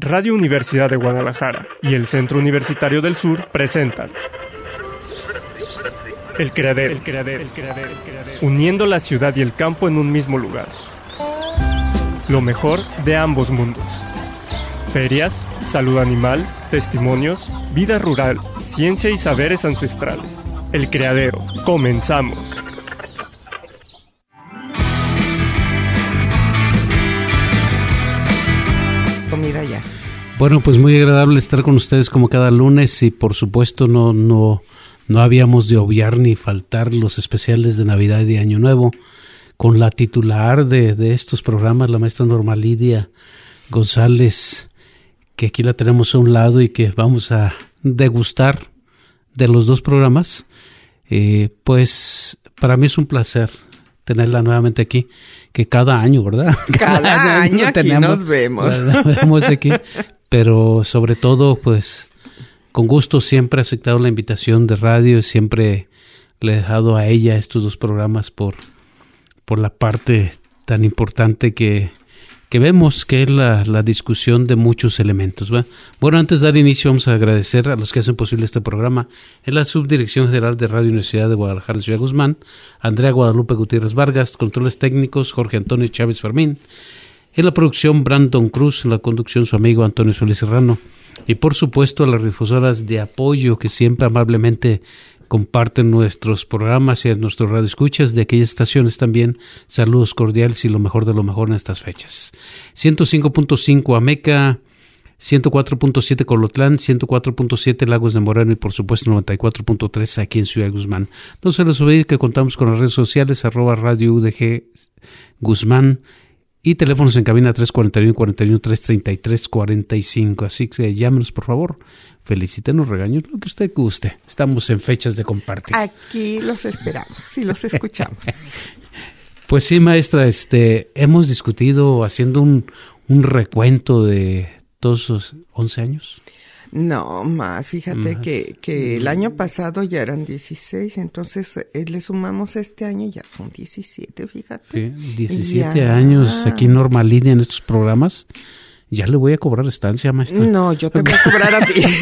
Radio Universidad de Guadalajara y el Centro Universitario del Sur presentan El Criadero, uniendo la ciudad y el campo en un mismo lugar. Lo mejor de ambos mundos. Ferias, salud animal, testimonios, vida rural, ciencia y saberes ancestrales. El Criadero. Comenzamos. Comida ya. Bueno, pues muy agradable estar con ustedes como cada lunes y por supuesto no habíamos de obviar ni faltar los especiales de Navidad y Año Nuevo con la titular de estos programas, la maestra Norma Lidia González, que aquí la tenemos a un lado y que vamos a degustar de los dos programas. Pues para mí es un placer tenerla nuevamente aquí, que cada año, ¿verdad? Cada año aquí nos vemos. Nos vemos aquí, pero sobre todo, pues, con gusto siempre he aceptado la invitación de radio y siempre le he dejado a ella estos dos programas por la parte tan importante que vemos, que es la discusión de muchos elementos, ¿verdad? Bueno, antes de dar inicio vamos a agradecer a los que hacen posible este programa. En la Subdirección General de Radio Universidad de Guadalajara de Ciudad Guzmán, Andrea Guadalupe Gutiérrez Vargas, controles técnicos, Jorge Antonio Chávez Fermín. En la producción, Brandon Cruz. En la conducción, su amigo Antonio Solís Serrano. Y por supuesto a las difusoras de apoyo que siempre amablemente comparten nuestros programas y a nuestros radioescuchas de aquellas estaciones también. Saludos cordiales y lo mejor de lo mejor en estas fechas. 105.5 Ameca, 104.7 Colotlán, 104.7 Lagos de Moreno y por supuesto 94.3 aquí en Ciudad Guzmán. No se les olvide que contamos con las redes sociales @Radio UDG Guzmán y teléfonos en cabina 341-41-333-45. Así que llámenos por favor. Felicítenos, regaños, lo que usted guste. Estamos en fechas de compartir. Aquí los esperamos y los escuchamos. Pues sí, maestra, hemos discutido haciendo un recuento de todos esos 11 años. No, más, fíjate que el año pasado ya eran 16, entonces le sumamos este año, ya son 17, fíjate. Sí, 17 ya. Años aquí Norma Lidia en estos programas. Ya le voy a cobrar estancia, maestra. No, yo te voy a cobrar a ti.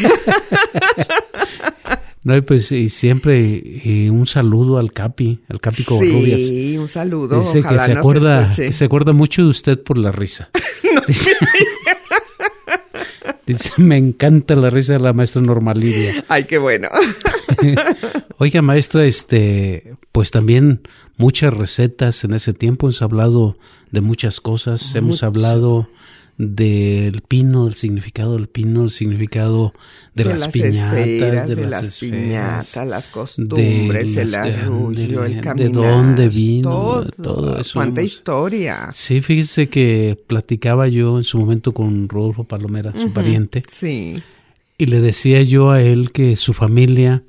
No, pues y siempre un saludo al Capi Covarrubias. Sí, un saludo. Dice ojalá que se acuerda mucho de usted por la risa. No, dice, me encanta la risa de la maestra Norma Lidia. Ay, qué bueno. Oiga, maestra, pues también muchas recetas en ese tiempo. Hemos hablado de muchas cosas. Hemos hablado del pino, del significado del pino, el significado de las piñatas, de las piñatas, las costumbres, el arrullo, el caminar, de dónde vino, todo eso. Cuánta historia. Sí, fíjese que platicaba yo en su momento con Rodolfo Palomera, su pariente, sí, y le decía yo a él que su familia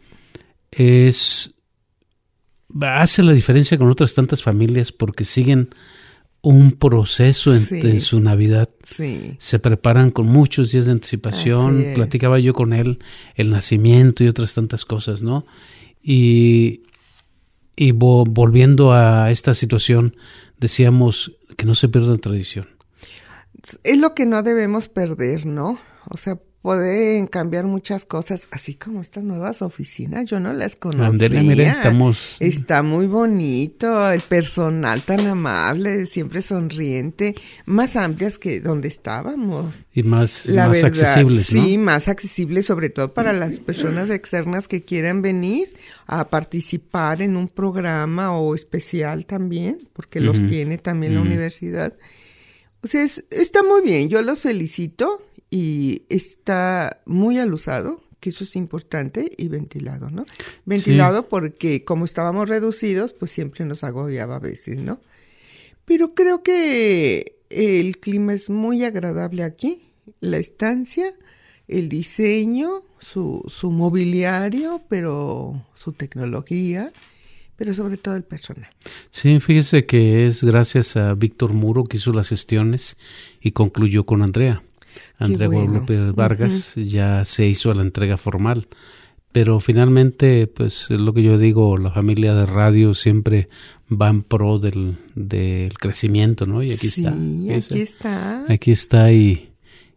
hace la diferencia con otras tantas familias porque siguen un proceso en su Navidad. Sí. Se preparan con muchos días de anticipación. Platicaba yo con él el nacimiento y otras tantas cosas, ¿no? Y volviendo a esta situación, decíamos que no se pierda la tradición. Es lo que no debemos perder, ¿no? O sea, pueden cambiar muchas cosas, así como estas nuevas oficinas, yo no las conocía. Andele, mire, Está muy bonito, el personal tan amable, siempre sonriente, más amplias que donde estábamos. Y más accesibles, ¿no? Sí, más accesibles, sobre todo para las personas externas que quieran venir a participar en un programa o especial también, porque los tiene también la universidad. O sea, está muy bien, yo los felicito. Y está muy alusado, que eso es importante, y ventilado, ¿no? Ventilado porque como estábamos reducidos, pues siempre nos agobiaba a veces, ¿no? Pero creo que el clima es muy agradable aquí, la estancia, el diseño, su mobiliario, pero su tecnología, pero sobre todo el personal. Sí, fíjese que es gracias a Víctor Muro que hizo las gestiones y concluyó con Andrea Guadalupe Vargas. Ya se hizo la entrega formal, pero finalmente, pues es lo que yo digo, la familia de radio siempre va en pro del crecimiento, ¿no? Y aquí está. Sí, aquí está. Aquí está y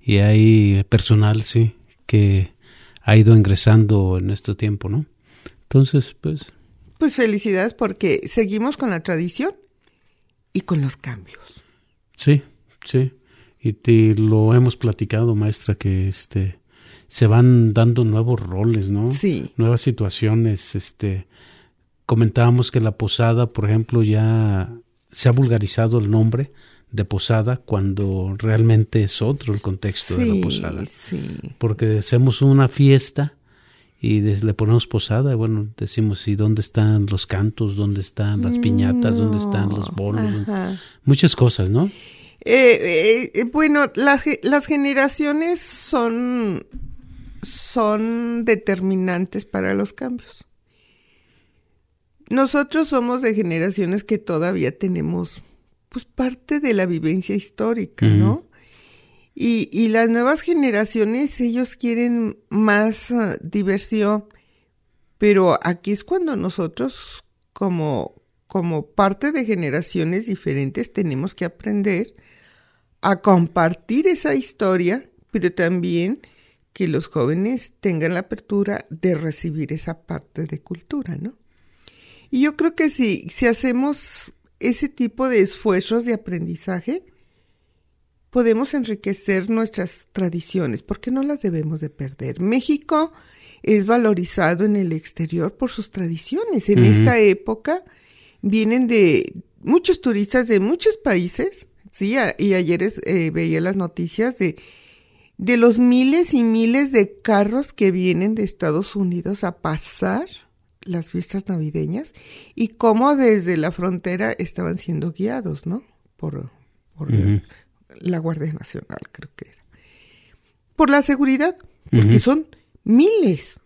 y hay personal, sí, que ha ido ingresando en este tiempo, ¿no? Entonces, pues... Pues felicidades porque seguimos con la tradición y con los cambios. Sí, sí. Y lo hemos platicado, maestra, que se van dando nuevos roles, ¿no? Sí. Nuevas situaciones. Comentábamos que la posada, por ejemplo, ya se ha vulgarizado el nombre de posada cuando realmente es otro el contexto de la posada. Sí. Porque hacemos una fiesta y le ponemos posada, y bueno, decimos, ¿y dónde están los cantos? ¿Dónde están las piñatas? ¿Dónde están los bolos? Muchas cosas, ¿no? Bueno, las generaciones son determinantes para los cambios. Nosotros somos de generaciones que todavía tenemos pues parte de la vivencia histórica, ¿no? Y las nuevas generaciones, ellos quieren más diversión, pero aquí es cuando nosotros, como parte de generaciones diferentes, tenemos que aprender a compartir esa historia, pero también que los jóvenes tengan la apertura de recibir esa parte de cultura, ¿no? Y yo creo que si hacemos ese tipo de esfuerzos de aprendizaje, podemos enriquecer nuestras tradiciones, porque no las debemos de perder. México es valorizado en el exterior por sus tradiciones. En esta época vienen de muchos turistas de muchos países, sí, y ayer veía las noticias de los miles y miles de carros que vienen de Estados Unidos a pasar las fiestas navideñas y cómo desde la frontera estaban siendo guiados, ¿no? Por la Guardia Nacional, creo que era. Por la seguridad, porque son miles.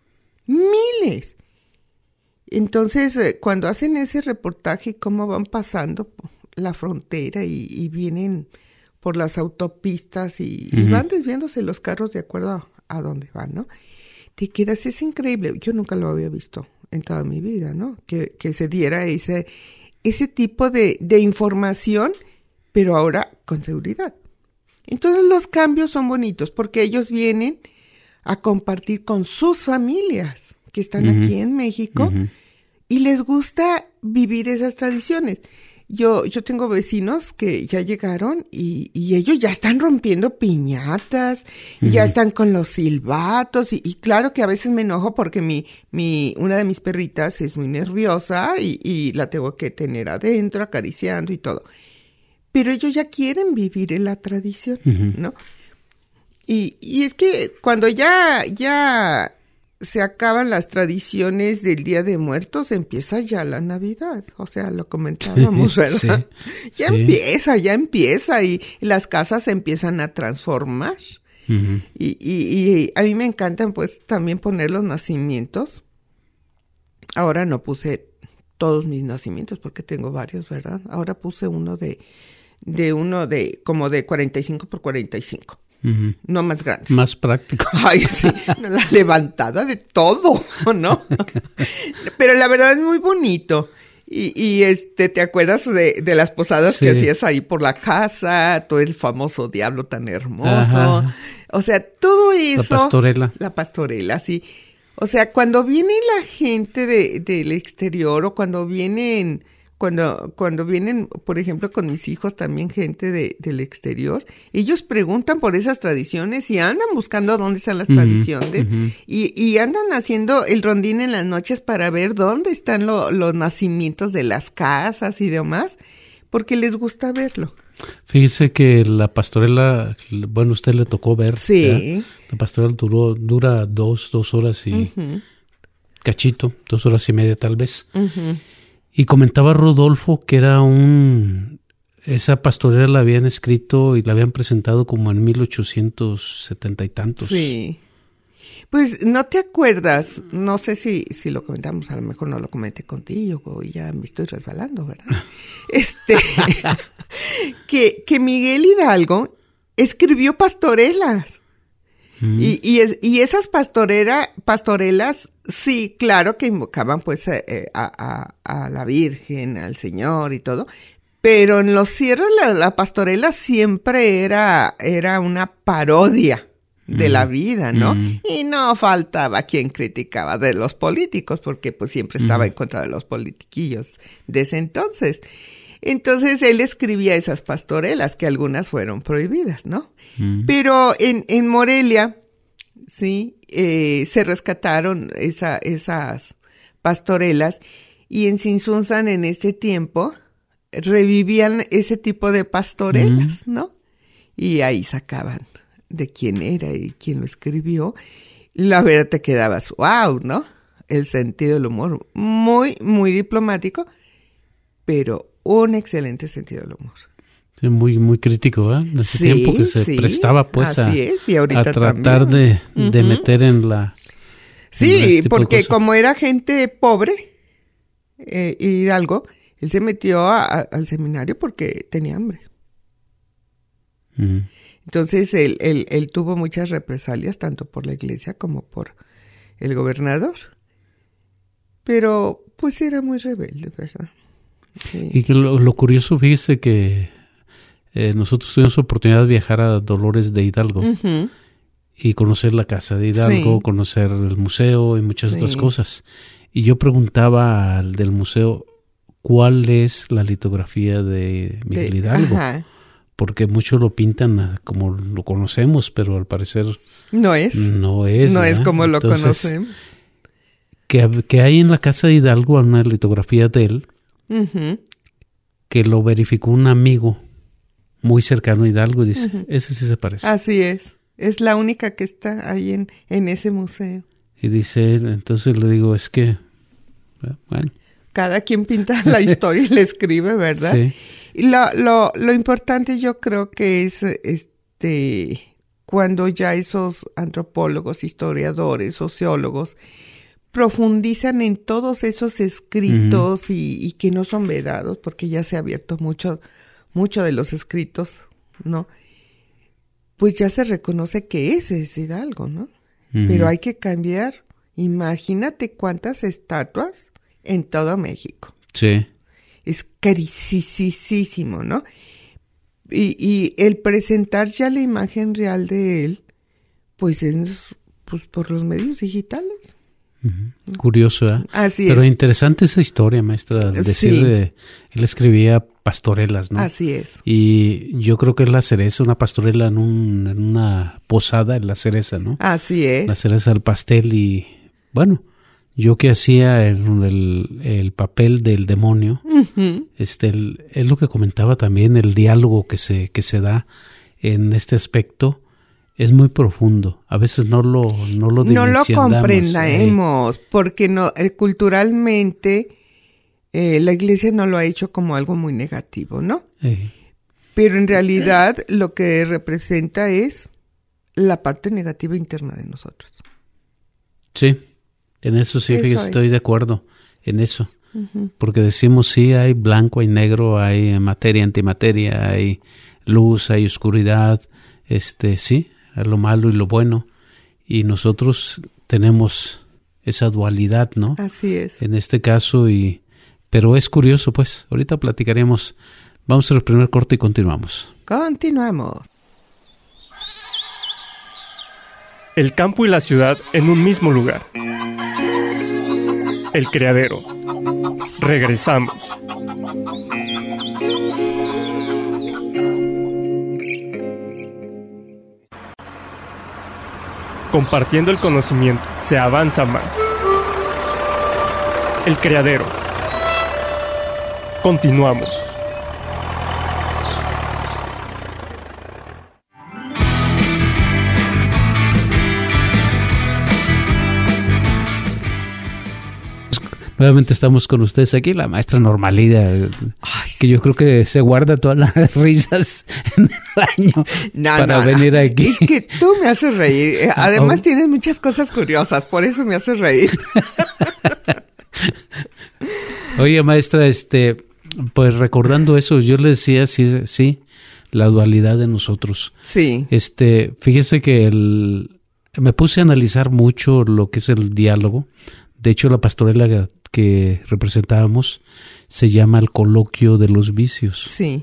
Entonces, cuando hacen ese reportaje, cómo van pasando la frontera y vienen por las autopistas y van desviándose los carros de acuerdo a dónde van, ¿no? Te quedas, es increíble. Yo nunca lo había visto en toda mi vida, ¿no? Que se diera ese tipo de información, pero ahora con seguridad. Entonces los cambios son bonitos porque ellos vienen a compartir con sus familias que están aquí en México y les gusta vivir esas tradiciones. Yo tengo vecinos que ya llegaron y ellos ya están rompiendo piñatas, ya están con los silbatos y claro que a veces me enojo porque una de mis perritas es muy nerviosa y la tengo que tener adentro acariciando y todo. Pero ellos ya quieren vivir en la tradición, ¿no? Y es que cuando ya se acaban las tradiciones del Día de Muertos, empieza ya la Navidad. O sea, lo comentábamos, ¿verdad? Sí, ya empieza y las casas se empiezan a transformar. Y a mí me encantan pues también poner los nacimientos. Ahora no puse todos mis nacimientos porque tengo varios, ¿verdad? Ahora puse uno de como de 45 por 45. No más grandes. Más práctico. Ay, sí, la levantada de todo, ¿no? Pero la verdad es muy bonito. Y ¿te acuerdas de las posadas que hacías ahí por la casa? Todo el famoso diablo tan hermoso. Ajá. O sea, todo eso. La pastorela, sí. O sea, cuando viene la gente del exterior o cuando vienen, por ejemplo, con mis hijos también gente del exterior, ellos preguntan por esas tradiciones y andan buscando dónde están las tradiciones y andan haciendo el rondín en las noches para ver dónde están los nacimientos de las casas y demás, porque les gusta verlo. Fíjese que la pastorela, bueno, usted le tocó ver. Sí. ¿Ya? La pastorela dura dos horas y cachito, 2 horas y media tal vez. Y comentaba Rodolfo que esa pastorela la habían escrito y la habían presentado como en 1870 y tantos. Sí. Pues no te acuerdas, no sé si lo comentamos, a lo mejor no lo comenté contigo, ya me estoy resbalando, ¿verdad? que Miguel Hidalgo escribió pastorelas. Y esas pastorelas, sí, claro que invocaban pues a la Virgen, al Señor y todo, Pero en los cierres la pastorela siempre era una parodia de la vida, ¿no? Y no faltaba quien criticaba de los políticos, porque pues siempre estaba en contra de los politiquillos de ese entonces. Entonces él escribía esas pastorelas, que algunas fueron prohibidas, ¿no? Pero en Morelia, sí, se rescataron esas pastorelas, y en Tzintzuntzan en este tiempo revivían ese tipo de pastorelas, ¿no? Y ahí sacaban de quién era y quién lo escribió. La verdad te quedabas, wow, ¿no? El sentido del humor, muy, muy diplomático, pero un excelente sentido del humor. Sí, muy, muy crítico, ¿eh? En ese tiempo que se prestaba, pues, y ahorita a tratar de meter en la... Sí, porque como era gente pobre, Hidalgo, él se metió al seminario porque tenía hambre. Entonces, él tuvo muchas represalias, tanto por la iglesia como por el gobernador. Pero, pues, era muy rebelde, ¿verdad? Sí. Y que lo curioso, fíjese que nosotros tuvimos oportunidad de viajar a Dolores de Hidalgo y conocer la casa de Hidalgo, conocer el museo y muchas otras cosas. Y yo preguntaba al del museo, ¿cuál es la litografía de Miguel Hidalgo? Porque muchos lo pintan como lo conocemos, pero al parecer no es como lo conocemos. Que hay en la casa de Hidalgo una litografía de él que lo verificó un amigo muy cercano a Hidalgo y dice, ese sí se parece. Así es la única que está ahí en ese museo. Y dice, entonces le digo, es que, bueno. Cada quien pinta la historia y le escribe, ¿verdad? Sí. Y lo importante yo creo que es cuando ya esos antropólogos, historiadores, sociólogos profundizan en todos esos escritos y que no son vedados, porque ya se ha abierto mucho de los escritos, ¿no? Pues ya se reconoce que ese es Hidalgo, ¿no? Pero hay que cambiar. Imagínate cuántas estatuas en todo México. Sí. Es carísimo, ¿no? Y el presentar ya la imagen real de él, pues es por los medios digitales. Curioso, ¿eh? Así Pero es. interesante esa historia, maestra, él escribía pastorelas, ¿no? Así es. Y yo creo que es la cereza, una pastorela en una posada, en la cereza, ¿no? Así es. La cereza del pastel y, bueno, yo que hacía el papel del demonio, es lo que comentaba también, el diálogo que se da en este aspecto. Es muy profundo. A veces no lo dimensionamos. No lo comprendemos, porque culturalmente la iglesia no lo ha hecho como algo muy negativo, ¿no? Pero en realidad lo que representa es la parte negativa interna de nosotros. Sí, en eso sí, fíjese, estoy de acuerdo en eso. Porque decimos, sí, hay blanco, hay negro, hay materia, antimateria, hay luz, hay oscuridad, sí, lo malo y lo bueno, y nosotros tenemos esa dualidad, ¿no? Así es. En este caso, pero es curioso, pues, ahorita platicaremos. Vamos al primer corte y continuamos. Continuamos. El campo y la ciudad en un mismo lugar. El Criadero. Regresamos. Compartiendo el conocimiento, se avanza más. El Criadero. Continuamos. Nuevamente estamos con ustedes aquí, la maestra Normalida, que yo creo que se guarda todas las risas en el año para venir aquí. Es que tú me haces reír. Además tienes muchas cosas curiosas, por eso me haces reír. Oye, maestra, pues recordando eso, yo le decía, sí, la dualidad de nosotros. Sí. Fíjese que me puse a analizar mucho lo que es el diálogo. De hecho, la pastorela que representábamos se llama El Coloquio de los Vicios. Sí.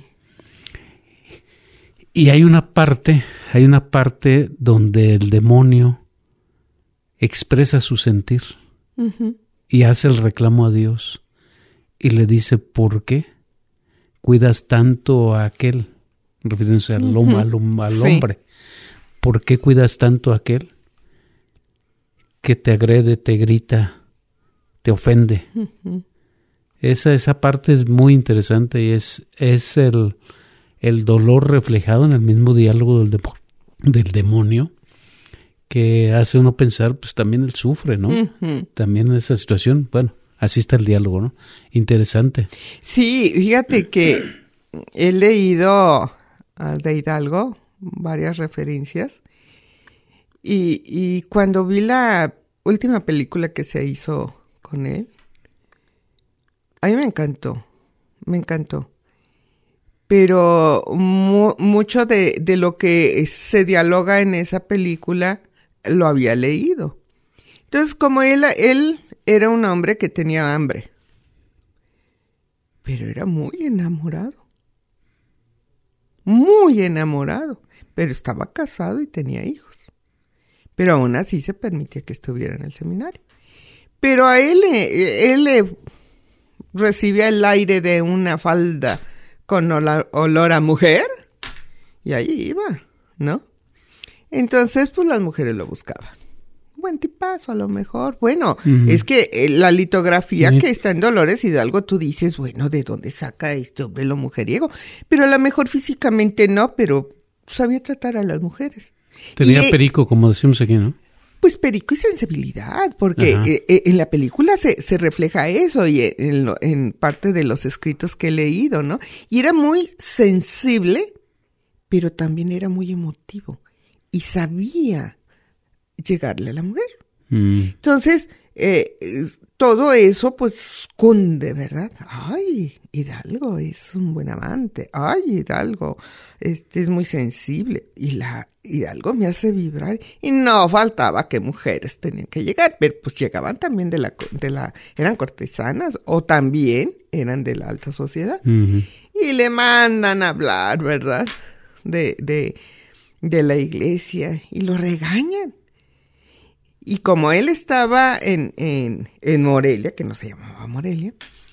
Y hay una parte donde el demonio expresa su sentir y hace el reclamo a Dios y le dice: ¿por qué cuidas tanto a aquel? Refiriéndose al hombre. ¿Por qué cuidas tanto a aquel que te agrede, te grita, te ofende? Esa parte es muy interesante y es el dolor reflejado en el mismo diálogo del demonio, que hace uno pensar, pues también él sufre, ¿no? También en esa situación. Bueno, así está el diálogo, ¿no? Interesante. Sí, fíjate que he leído de Hidalgo varias referencias y cuando vi la última película que se hizo con él, a mí me encantó. Pero mucho de lo que se dialoga en esa película lo había leído. Entonces, como él era un hombre que tenía hambre, pero era muy enamorado, pero estaba casado y tenía hijos. Pero aún así se permitía que estuviera en el seminario. Pero a él recibía el aire de una falda con olor a mujer, y ahí iba, ¿no? Entonces, pues las mujeres lo buscaban. Buen tipazo, a lo mejor. Bueno, es que la litografía que está en Dolores Hidalgo, tú dices, bueno, ¿de dónde saca este hombre lo mujeriego? Pero a lo mejor físicamente no, pero sabía tratar a las mujeres. Tenía perico, como decimos aquí, ¿no? Pues perico y sensibilidad, porque en la película se refleja eso y en parte de los escritos que he leído, ¿no? Y era muy sensible, pero también era muy emotivo y sabía llegarle a la mujer. Entonces, todo eso pues cunde, ¿verdad? Ay, Hidalgo es un buen amante. Ay, Hidalgo es muy sensible. Y la Hidalgo me hace vibrar. Y no faltaba que mujeres tenían que llegar, pero pues llegaban también eran cortesanas o también eran de la alta sociedad. Y le mandan a hablar, ¿verdad? De la iglesia y lo regañan. Y como él estaba en Morelia, que no se llamaba Morelia,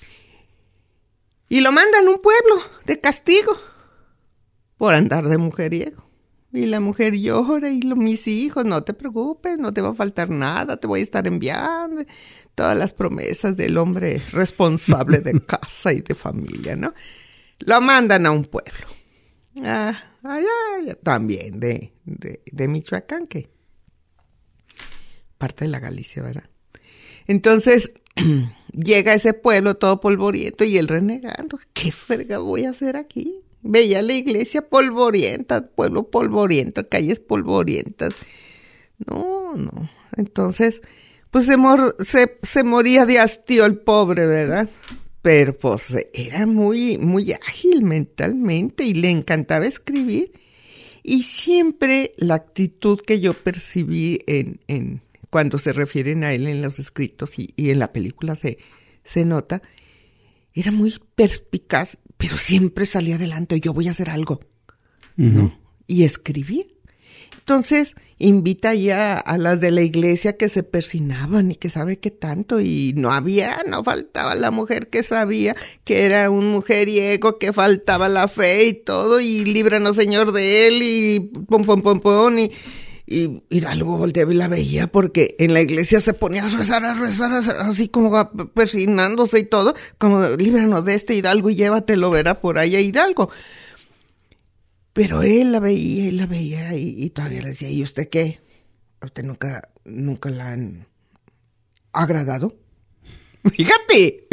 y lo mandan a un pueblo de castigo por andar de mujeriego. Y la mujer llora y mis hijos, no te preocupes, no te va a faltar nada, te voy a estar enviando. Todas las promesas del hombre responsable de casa y de familia, ¿no? Lo mandan a un pueblo. También de Michoacán, que parte de la Galicia, ¿verdad? Entonces, llega a ese pueblo todo polvoriento y él renegando. ¿Qué frega voy a hacer aquí? Veía la iglesia polvorienta, pueblo polvoriento, calles polvorientas. No. Entonces, pues se moría de hastío el pobre, ¿verdad? Pero pues era muy, muy ágil mentalmente y le encantaba escribir. Y siempre la actitud que yo percibí en cuando se refieren a él en los escritos y en la película se nota, era muy perspicaz, pero siempre salía adelante. Yo voy a hacer algo, ¿no? Y escribir. Entonces, invita ya a las de la iglesia que se persinaban y que sabe qué tanto. Y no faltaba la mujer que sabía que era un mujeriego, que faltaba la fe y todo. Y líbranos, Señor, de él y pom. Y Hidalgo volteaba y la veía porque en la iglesia se ponía a rezar así como persinándose y todo, como líbranos de este Hidalgo y llévatelo, verá por allá Hidalgo. Pero él la veía y todavía le decía, ¿y usted qué? ¿A usted nunca la han agradado? Fíjate.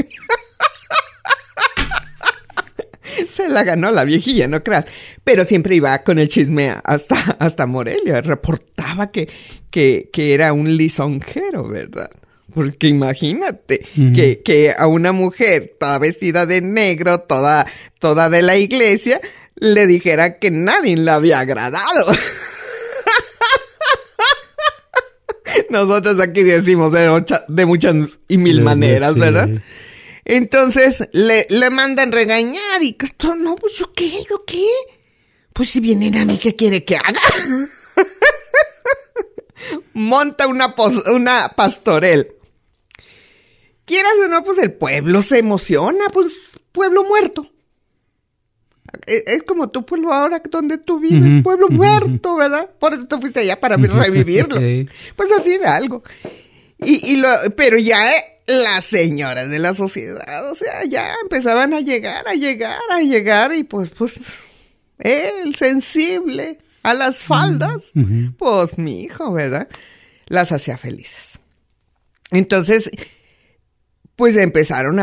Se la ganó la viejilla, no creas. Pero siempre iba con el chisme hasta Morelia. Reportaba que era un lisonjero, ¿verdad? Porque imagínate que a una mujer toda vestida de negro, toda de la iglesia, le dijera que nadie la había agradado. Nosotros aquí decimos de muchas y mil maneras, ¿verdad? Entonces le mandan regañar y no, pues ¿yo qué? Pues si vienen a mí, ¿qué quiere que haga? Monta una pastorela. Quieras o no, pues el pueblo se emociona, pues pueblo muerto. Es como tu pueblo ahora donde tú vives, pueblo muerto, ¿verdad? Por eso tú fuiste allá para revivirlo. Pues así de algo. Pero ya las señoras de la sociedad, o sea, ya empezaban a llegar y pues el sensible a las faldas, pues mi hijo, ¿verdad? Las hacía felices. Entonces, pues empezaron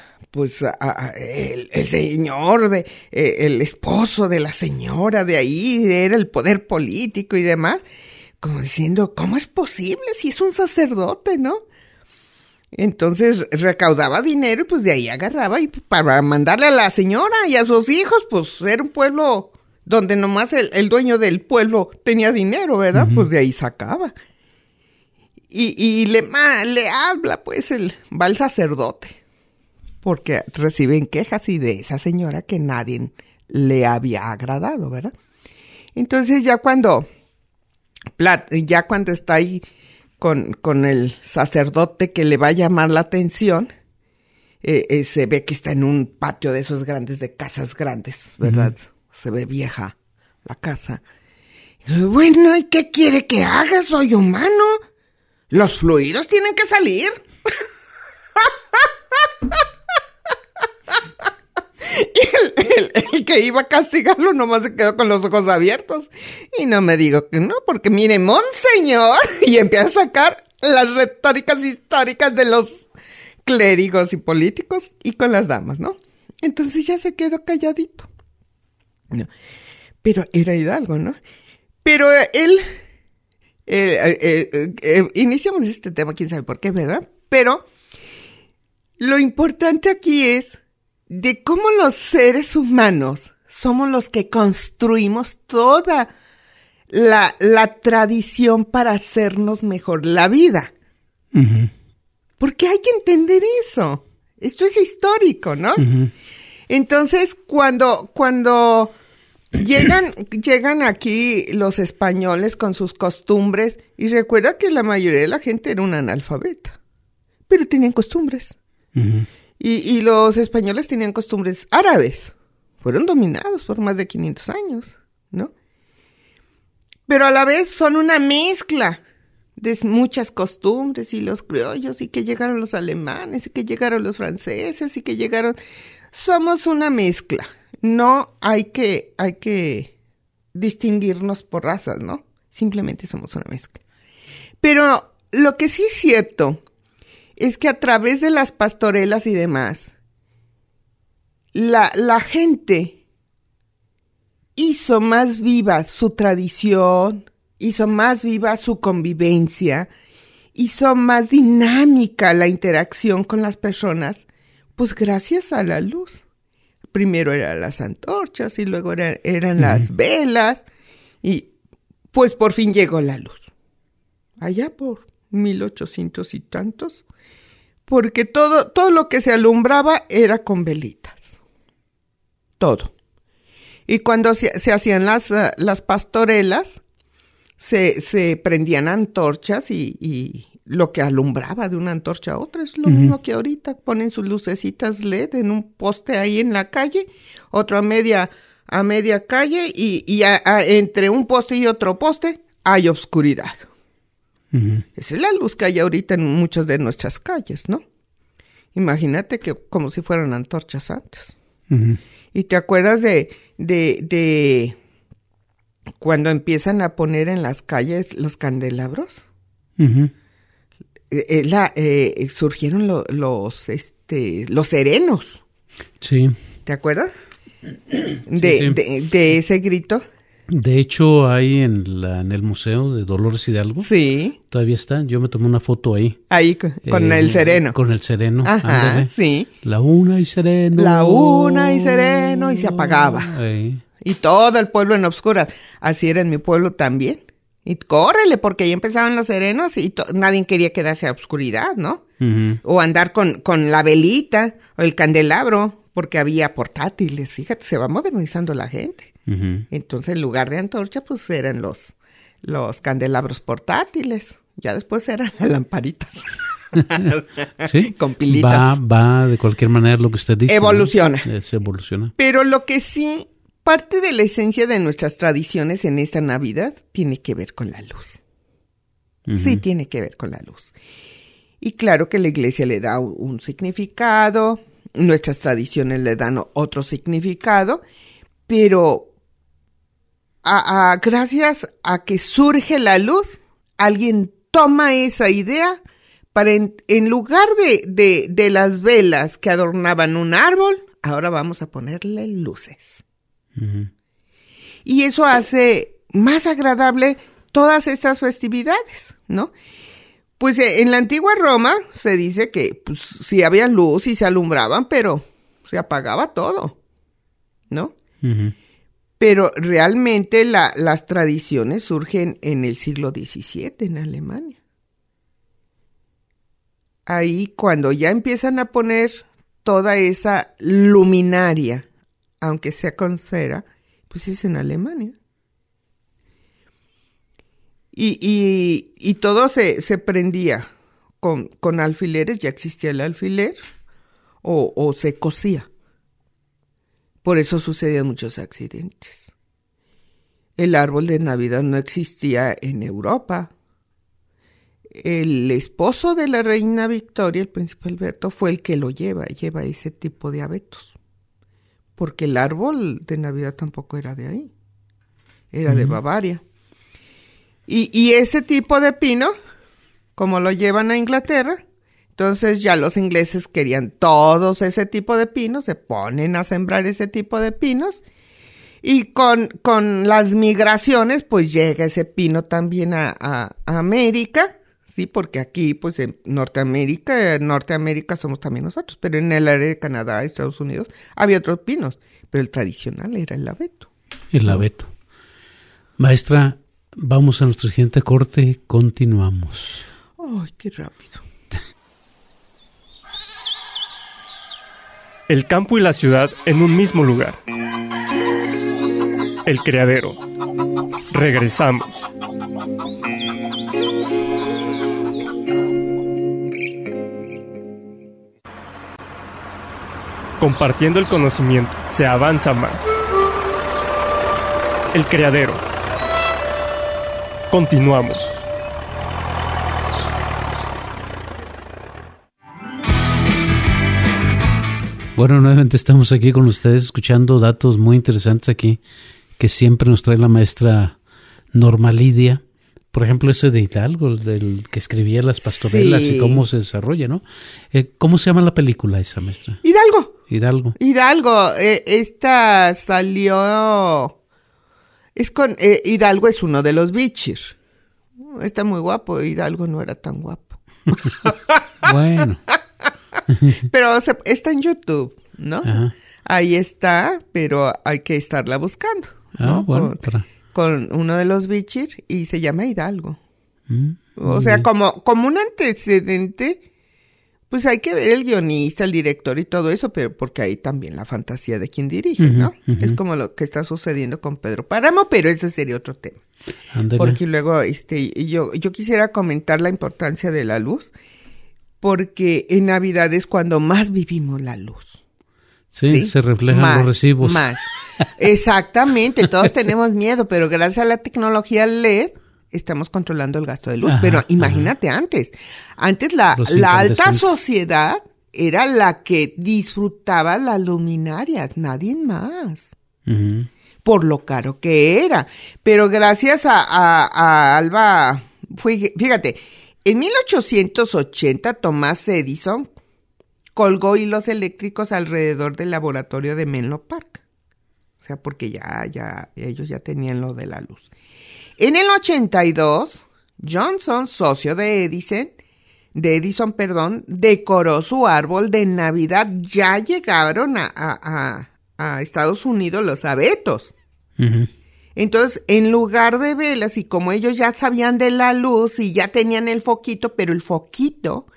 el señor, el esposo de la señora de ahí, era el poder político y demás, como diciendo, ¿cómo es posible si es un sacerdote, no? Entonces recaudaba dinero y pues de ahí agarraba y para mandarle a la señora y a sus hijos, pues era un pueblo donde nomás el dueño del pueblo tenía dinero, ¿verdad? Pues de ahí sacaba. Y le habla, pues, va el sacerdote, porque reciben quejas y de esa señora que nadie le había agradado, ¿verdad? Entonces ya cuando está ahí con el sacerdote que le va a llamar la atención, se ve que está en un patio de esos grandes, de casas grandes, ¿verdad? Se ve vieja la casa. Entonces, bueno, ¿y qué quiere que haga? Soy humano. Los fluidos tienen que salir. Y el que iba a castigarlo nomás se quedó con los ojos abiertos. Y no me digo que no, porque mire, monseñor, y empieza a sacar las retóricas históricas de los clérigos y políticos y con las damas, ¿no? Entonces ya se quedó calladito. No. Pero era Hidalgo, ¿no? Pero él... iniciamos este tema, quién sabe por qué, ¿verdad? Pero lo importante aquí es de cómo los seres humanos somos los que construimos toda la tradición para hacernos mejor la vida. Porque hay que entender eso. Esto es histórico, ¿no? Entonces, cuando llegan aquí los españoles con sus costumbres, y recuerda que la mayoría de la gente era una analfabeta, pero tenían costumbres. Y los españoles tenían costumbres árabes. Fueron dominados por más de 500 años, ¿no? Pero a la vez son una mezcla de muchas costumbres, y los criollos, y que llegaron los alemanes, y que llegaron los franceses, y que llegaron... Somos una mezcla. No hay que distinguirnos por razas, ¿no? Simplemente somos una mezcla. Pero lo que sí es cierto es que a través de las pastorelas y demás, la gente hizo más viva su tradición, hizo más viva su convivencia, hizo más dinámica la interacción con las personas, pues gracias a la luz. Primero eran las antorchas y luego eran las velas, y pues por fin llegó la luz. Allá por 1800 y tantos, porque todo lo que se alumbraba era con velitas. Todo. Y cuando se hacían las pastorelas, se prendían antorchas y lo que alumbraba de una antorcha a otra es lo mismo que ahorita. Ponen sus lucecitas LED en un poste ahí en la calle, otro a media calle, y entre un poste y otro poste hay oscuridad. Esa es la luz que hay ahorita en muchas de nuestras calles, ¿no? Imagínate que como si fueran antorchas antes. ¿Y te acuerdas de cuando empiezan a poner en las calles los candelabros? Surgieron los serenos. Sí. ¿Te acuerdas? De ese grito. De hecho, ahí en el Museo de Dolores Hidalgo. Sí. Todavía está. Yo me tomé una foto ahí. Ahí, con el sereno. Con el sereno. Ajá, ándale. Sí. La una y sereno. La una y sereno, y se apagaba. Y todo el pueblo en obscuras. Así era en mi pueblo también. Y córrele, porque ahí empezaban los serenos y nadie quería quedarse a oscuridad, ¿no? O andar con la velita o el candelabro, porque había portátiles. Fíjate, se va modernizando la gente. Entonces, en lugar de antorcha, pues eran los candelabros portátiles. Ya después eran las lamparitas. Sí, con pilitas. Va de cualquier manera lo que usted dice. Evoluciona. ¿No? Se evoluciona. Pero lo que sí, parte de la esencia de nuestras tradiciones en esta Navidad tiene que ver con la luz. Sí, tiene que ver con la luz. Y claro que la iglesia le da un significado, nuestras tradiciones le dan otro significado, pero gracias a que surge la luz, alguien toma esa idea para en lugar de las velas que adornaban un árbol, ahora vamos a ponerle luces. Y eso hace más agradable todas estas festividades, ¿no? Pues en la antigua Roma se dice que pues, sí había luz y se alumbraban, pero se apagaba todo, ¿no? Pero realmente las tradiciones surgen en el siglo XVII en Alemania. Ahí cuando ya empiezan a poner toda esa luminaria, aunque sea con cera, pues es en Alemania. Y todo se prendía con alfileres, ya existía el alfiler, o se cosía. Por eso sucedían muchos accidentes. El árbol de Navidad no existía en Europa. El esposo de la reina Victoria, el príncipe Alberto, fue el que lo lleva ese tipo de abetos. Porque el árbol de Navidad tampoco era de ahí, era de Bavaria. Y ese tipo de pino, como lo llevan a Inglaterra, entonces ya los ingleses querían todos ese tipo de pinos, se ponen a sembrar ese tipo de pinos, y con las migraciones, pues llega ese pino también a América, sí, porque aquí, pues en Norteamérica somos también nosotros, pero en el área de Canadá, Estados Unidos, había otros pinos, pero el tradicional era el abeto. El abeto. Maestra, vamos a nuestro siguiente corte, continuamos. ¡Ay, qué rápido! El campo y la ciudad en un mismo lugar. El Criadero. Regresamos. Compartiendo el conocimiento, se avanza más. El Criadero. Continuamos. Bueno, nuevamente estamos aquí con ustedes escuchando datos muy interesantes aquí que siempre nos trae la maestra Norma Lidia. Por ejemplo, ese de Hidalgo, del que escribía las pastorelas y cómo se desarrolla, ¿no? ¿Cómo se llama la película esa, maestra? Hidalgo. Esta salió... Hidalgo es uno de los Bichir. Está muy guapo. Hidalgo no era tan guapo. Bueno. Pero está en YouTube, ¿no? Ajá. Ahí está, pero hay que estarla buscando, ¿no? Bueno, con uno de los Bichir y se llama Hidalgo. O sea, como un antecedente, pues hay que ver el guionista, el director y todo eso, pero porque hay también la fantasía de quien dirige, ¿no? Es como lo que está sucediendo con Pedro Páramo, pero eso sería otro tema. Ándale. Porque luego yo quisiera comentar la importancia de la luz, porque en Navidad es cuando más vivimos la luz. Sí, se reflejan los recibos. Más. Exactamente, todos tenemos miedo, pero gracias a la tecnología LED estamos controlando el gasto de luz. Pero imagínate antes la alta sociedad era la que disfrutaba las luminarias, nadie más. Por lo caro que era. Pero gracias a Alba, fíjate, en 1880 Thomas Edison colgó hilos eléctricos alrededor del laboratorio de Menlo Park. O sea, porque ya ellos ya tenían lo de la luz. En el 82, Johnson, socio de Edison, decoró su árbol de Navidad. Ya llegaron a Estados Unidos los abetos. Entonces, en lugar de velas, y como ellos ya sabían de la luz y ya tenían el foquito, pero el foco,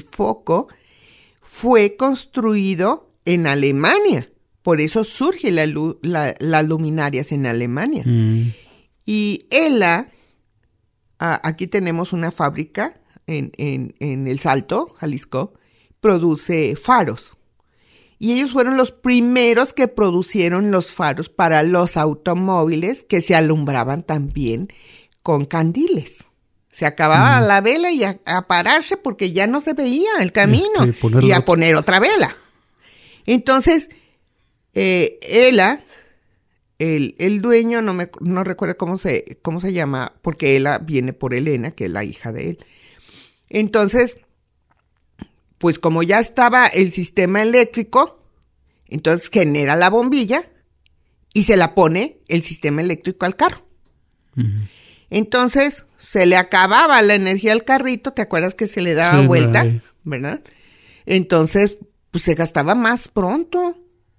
fue construido en Alemania. Por eso surge las luminarias en Alemania. Y ELA, aquí tenemos una fábrica en El Salto, Jalisco, produce faros. Y ellos fueron los primeros que producieron los faros para los automóviles que se alumbraban también con candiles. Se acababa la vela y a pararse porque ya no se veía el camino y a poner otra vela. Entonces, ELA, el dueño, no recuerdo cómo se llama, porque ELA viene por Elena, que es la hija de él. Entonces, pues como ya estaba el sistema eléctrico, entonces genera la bombilla y se la pone el sistema eléctrico al carro. Entonces, se le acababa la energía al carrito, ¿te acuerdas que se le daba vuelta? ¿Verdad? Entonces, pues se gastaba más pronto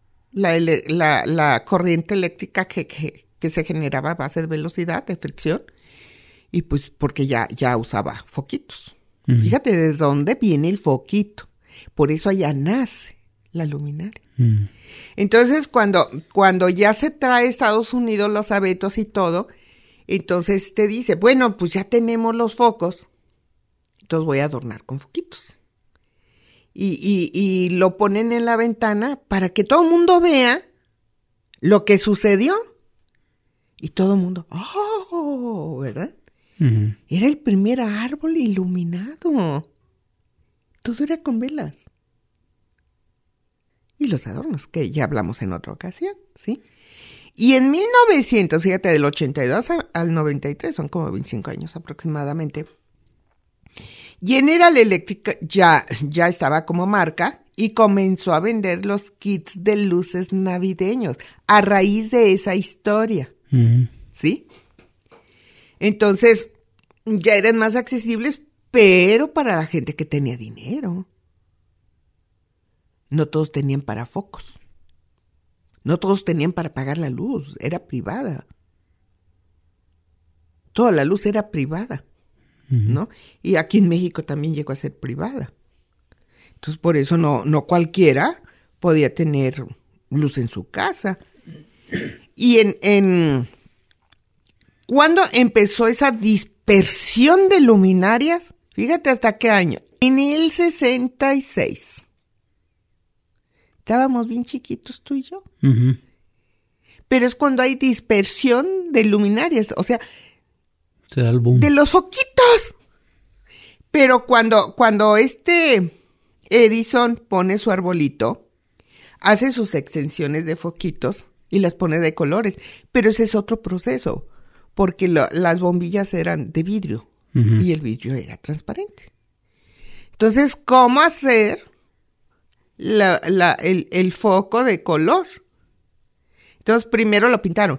la corriente eléctrica que se generaba a base de velocidad, de fricción, y pues porque ya usaba foquitos. Fíjate desde dónde viene el foquito. Por eso allá nace la luminaria. Entonces, cuando ya se trae a Estados Unidos los abetos y todo, entonces te dice, bueno, pues ya tenemos los focos, entonces voy a adornar con foquitos. Y lo ponen en la ventana para que todo el mundo vea lo que sucedió. Y todo el mundo, ¡oh! ¿Verdad? Era el primer árbol iluminado. Todo era con velas. Y los adornos, que ya hablamos en otra ocasión, ¿sí? Y en 1900, fíjate, del 82 al 93, son como 25 años aproximadamente, General Electric ya estaba como marca y comenzó a vender los kits de luces navideños a raíz de esa historia, ¿sí? Entonces, ya eran más accesibles, pero para la gente que tenía dinero. No todos tenían para focos. No todos tenían para pagar la luz, era privada. Toda la luz era privada, ¿no? Y aquí en México también llegó a ser privada. Entonces, por eso no cualquiera podía tener luz en su casa. Y ¿cuándo empezó esa dispersión de luminarias? Fíjate hasta qué año. En el 66. Estábamos bien chiquitos tú y yo. Pero es cuando hay dispersión de luminarias, o sea, de los foquitos. Pero cuando Edison pone su arbolito, hace sus extensiones de foquitos y las pone de colores. Pero ese es otro proceso, porque las bombillas eran de vidrio y el vidrio era transparente. Entonces, ¿cómo hacer el foco de color? Entonces, primero lo pintaron.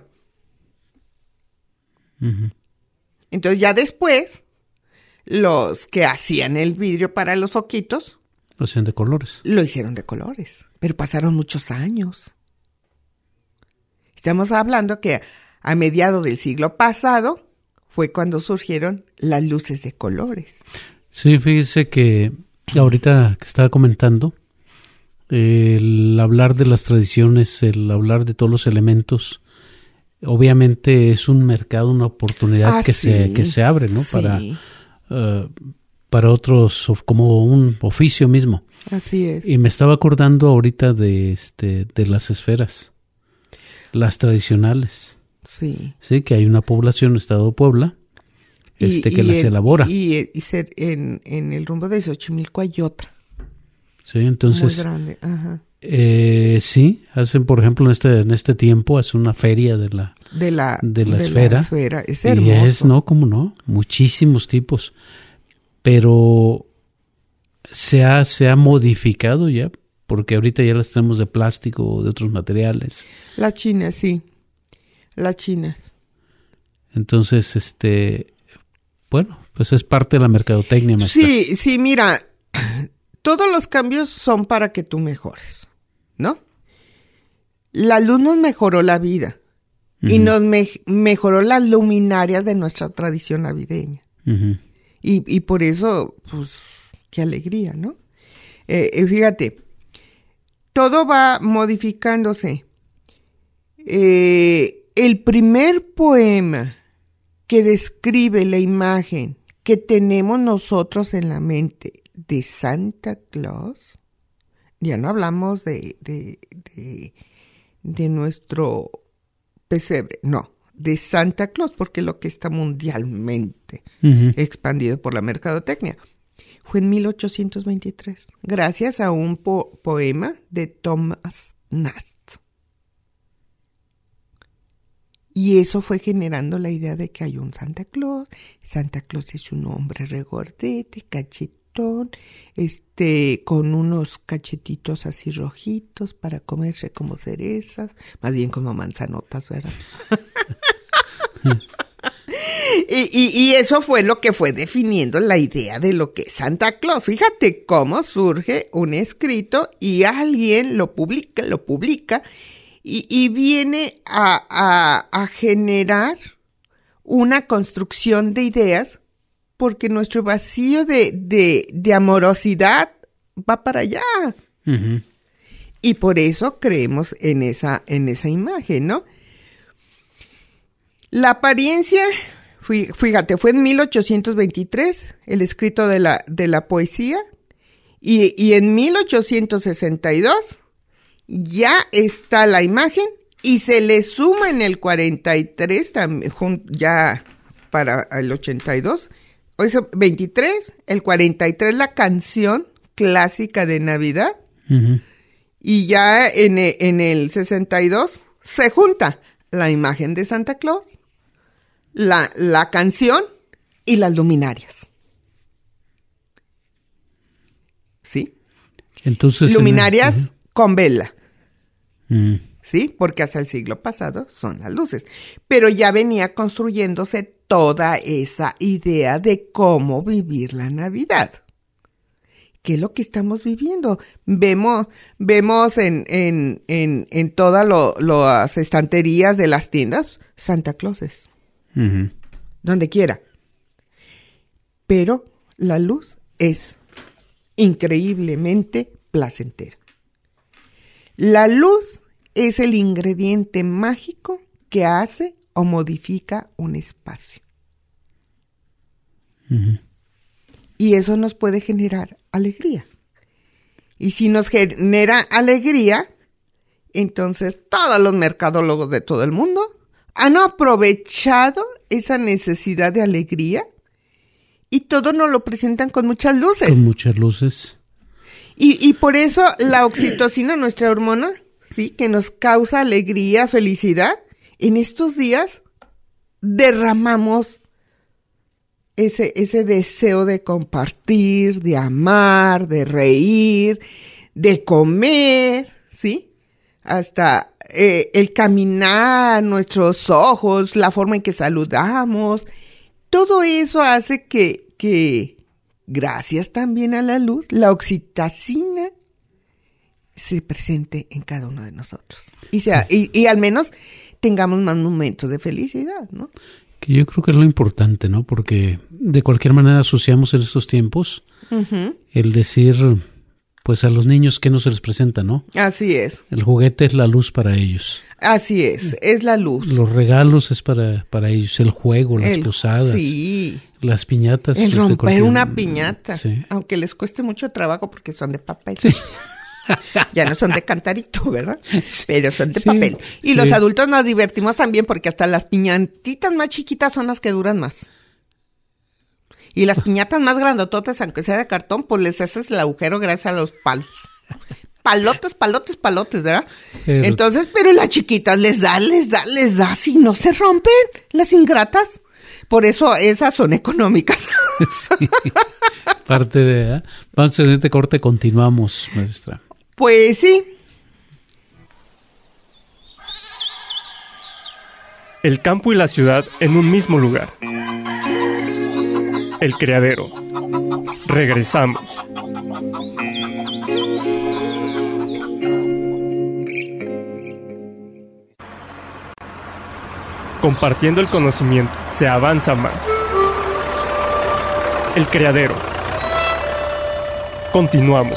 Entonces, ya después, los que hacían el vidrio para los foquitos lo hacían de colores. Lo hicieron de colores, pero pasaron muchos años. Estamos hablando que a mediados del siglo pasado fue cuando surgieron las luces de colores. Sí, fíjese que ahorita que estaba comentando, el hablar de las tradiciones, el hablar de todos los elementos, obviamente es un mercado, una oportunidad que se abre, ¿no? Sí. Para otros, como un oficio mismo. Así es. Y me estaba acordando ahorita de las esferas, las tradicionales. Sí. Sí, que hay una población en el estado de Puebla que las elabora. Y en el rumbo de Xochimilco hay otra. Sí, entonces. Muy grande, ajá. Sí, hacen, por ejemplo, en este tiempo, hacen una feria de la esfera. Es hermoso. Y ¿no? ¿Cómo no? Muchísimos tipos. Pero se ha modificado ya, porque ahorita ya las tenemos de plástico o de otros materiales. Las chinas, sí. Las chinas. Entonces, bueno, pues es parte de la mercadotecnia, maestra. Sí, mira, todos los cambios son para que tú mejores, ¿no? La luz nos mejoró la vida, y nos mejoró las luminarias de nuestra tradición navideña. Y por eso, pues, qué alegría, ¿no? Fíjate, todo va modificándose. El primer poema que describe la imagen que tenemos nosotros en la mente de Santa Claus, ya no hablamos de nuestro pesebre, no, de Santa Claus, porque es lo que está mundialmente expandido por la mercadotecnia. Fue en 1823, gracias a un poema de Thomas Nast. Y eso fue generando la idea de que hay un Santa Claus. Santa Claus es un hombre regordete, cachetón, con unos cachetitos así rojitos para comerse como cerezas, más bien como manzanotas, ¿verdad? Y eso fue lo que fue definiendo la idea de lo que es Santa Claus. Fíjate cómo surge un escrito y alguien lo publica y viene a generar una construcción de ideas, porque nuestro vacío de amorosidad va para allá. Y por eso creemos en esa imagen, ¿no? La apariencia, fíjate, fue en 1823 el escrito de la poesía, y en 1862 ya está la imagen, y se le suma en el 43 también, ya para el 82, o eso, 23, el 43 la canción clásica de Navidad, y ya en el 62 se junta la imagen de Santa Claus, la canción y las luminarias. ¿Sí? Entonces, luminarias con vela. ¿Sí? Porque hasta el siglo pasado son las luces. Pero ya venía construyéndose toda esa idea de cómo vivir la Navidad. ¿Qué es lo que estamos viviendo? Vemos en todas las estanterías de las tiendas Santa Clauses. Donde quiera. Pero la luz es increíblemente placentera. La luz es el ingrediente mágico que hace o modifica un espacio. Y eso nos puede generar alegría. Y si nos genera alegría, entonces todos los mercadólogos de todo el mundo han aprovechado esa necesidad de alegría y todo nos lo presentan con muchas luces. Con muchas luces. Y por eso la oxitocina, nuestra hormona, ¿sí?, que nos causa alegría, felicidad, en estos días derramamos ese deseo de compartir, de amar, de reír, de comer, ¿sí? Hasta el caminar, nuestros ojos, la forma en que saludamos, todo eso hace que gracias también a la luz, la oxitocina se presente en cada uno de nosotros. Y al menos tengamos más momentos de felicidad, ¿no? Que yo creo que es lo importante, ¿no? Porque de cualquier manera asociamos en estos tiempos el decir, pues a los niños, ¿qué no se les presenta, no? Así es. El juguete es la luz para ellos. Así es la luz. Los regalos es para ellos, el juego, las posadas, sí, las piñatas. El romper una piñata, sí, aunque les cueste mucho trabajo porque son de papel. Sí. Ya no son de cantarito, ¿verdad? Pero son de papel. Y los adultos nos divertimos también porque hasta las piñatitas más chiquitas son las que duran más. Y las piñatas más grandototas, aunque sea de cartón, pues les haces el agujero gracias a los palos. Palotes, ¿verdad? Entonces, pero las chiquitas les da, si no se rompen, las ingratas. Por eso esas son económicas. Sí, parte de... Vamos a este corte, continuamos, maestra. Pues sí. El campo y la ciudad en un mismo lugar. El Criadero. Regresamos. Compartiendo el conocimiento se avanza más. El Criadero. Continuamos.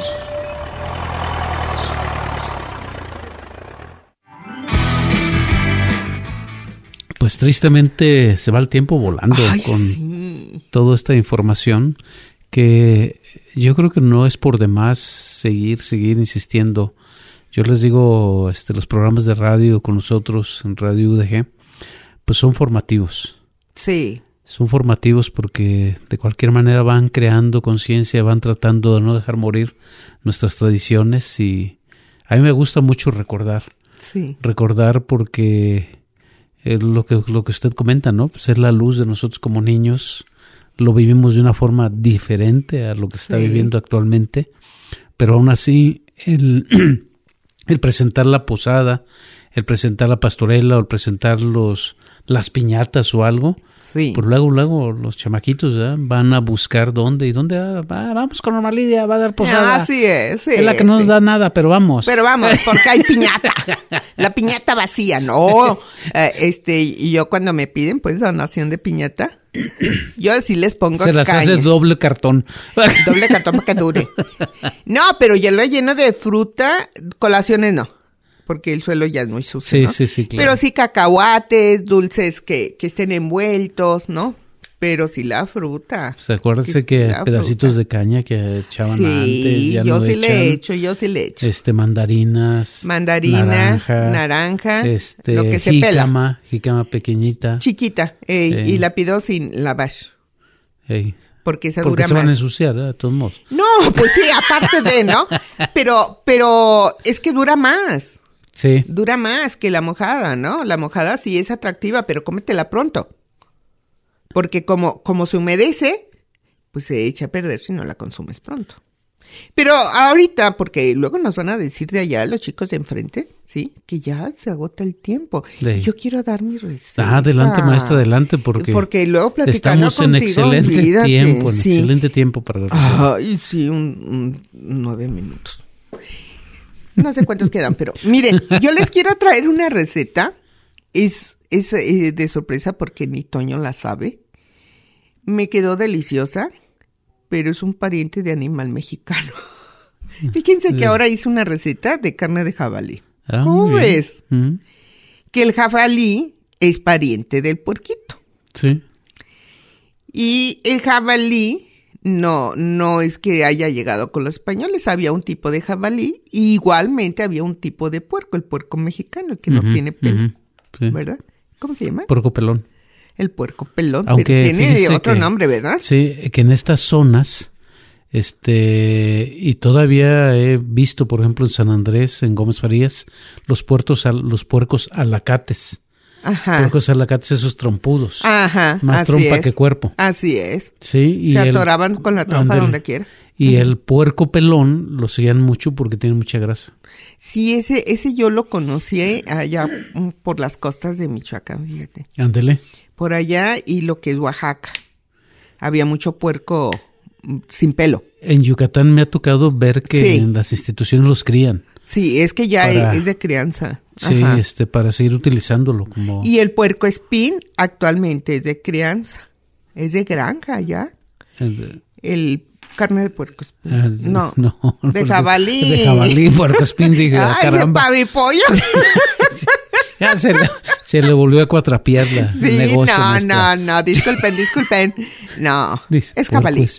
Pues tristemente se va el tiempo volando con toda esta información, que yo creo que no es por demás seguir insistiendo. Yo les digo, los programas de radio con nosotros en Radio UDG, pues son formativos. Sí. Son formativos porque de cualquier manera van creando conciencia, van tratando de no dejar morir nuestras tradiciones, y a mí me gusta mucho recordar. Sí. Recordar porque lo que usted comenta, ¿no? Pues es la luz de nosotros como niños. Lo vivimos de una forma diferente a lo que se está viviendo actualmente, pero aún así el presentar la posada, el presentar la pastorela o el presentar las piñatas o algo, pues luego los chamaquitos van a buscar dónde vamos con Norma Lidia, va a dar posada. Así es, sí. Es la que no nos da nada, pero vamos. Pero vamos, porque hay piñata. La piñata vacía, ¿no? Y yo cuando me piden, pues, donación de piñata, yo sí les pongo se las hace doble cartón. Doble cartón para que dure. No, pero yo lo lleno de fruta, colaciones no, porque el suelo ya es muy sucio, ¿no? Sí, claro. Pero sí cacahuates, dulces que estén envueltos, ¿no? Pero sí la fruta. Pues acuérdese que pedacitos de caña que echaban antes. Ya yo no sí echan. yo sí le echo. Mandarinas. Naranja. Lo que se pela. Jícama pequeñita. Chiquita. Y la pido sin lavar. Porque esa porque dura se más. Van a ensuciar, de todos modos. No, pues sí, aparte de, ¿no? Pero es que dura más. Sí. Dura más que la mojada, ¿no? La mojada sí es atractiva, pero cómetela pronto. Porque como se humedece, pues se echa a perder si no la consumes pronto. Pero ahorita, porque luego nos van a decir de allá los chicos de enfrente, ¿sí? Que ya se agota el tiempo. Yo quiero dar mi receta. Adelante, maestra, adelante, porque luego platicando estamos en excelente tiempo para la receta. Ay, sí, un 9 minutos. No sé cuántos quedan, pero miren, yo les quiero traer una receta. Es de sorpresa porque ni Toño la sabe. Me quedó deliciosa, pero es un pariente de animal mexicano. Fíjense que ahora hice una receta de carne de jabalí. ¿Cómo ves? Que el jabalí es pariente del puerquito. Sí. Y el jabalí no es que haya llegado con los españoles. Había un tipo de jabalí y igualmente había un tipo de puerco, el puerco mexicano, el que no tiene pelo. Sí. ¿Verdad? ¿Cómo se llama? Puerco pelón. El puerco pelón, aunque pero tiene otro nombre, ¿verdad? Sí, que en estas zonas, y todavía he visto, por ejemplo, en San Andrés, en Gómez Farías, los puercos alacates. Ajá. Puercos alacates, esos trompudos. Ajá. Más trompa que cuerpo. Así es. Sí. Y se atoraban con la trompa donde quiera. Y el puerco pelón lo seguían mucho porque tiene mucha grasa. Sí, ese yo lo conocí allá por las costas de Michoacán, fíjate. Ándele. Por allá y lo que es Oaxaca. Había mucho puerco sin pelo. En Yucatán me ha tocado ver que en las instituciones los crían. Sí, es que ya es de crianza. Sí, para seguir utilizándolo como... Y el puerco espín actualmente es de crianza. Es de granja ya. El carne de puerco espín. No, de jabalí. De jabalí, puerco espín, dije, caramba. ¡Ay, ese pavipollo! Ya se le volvió a cuatrapiar el negocio. No, disculpen. No, es jabalí,